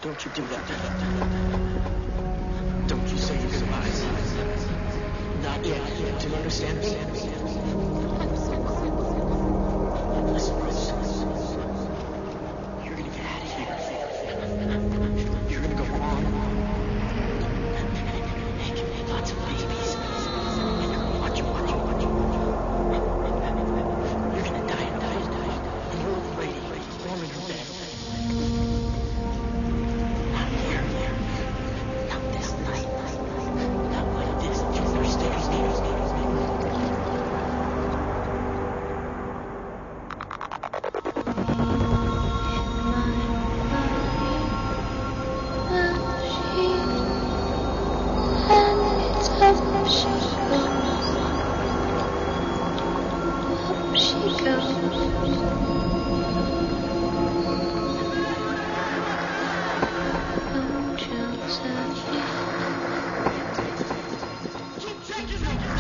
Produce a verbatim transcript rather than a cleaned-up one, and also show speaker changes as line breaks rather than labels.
Don't you do that. Don't you say your goodbyes. Not yet. Do you understand me? Listen, Rose.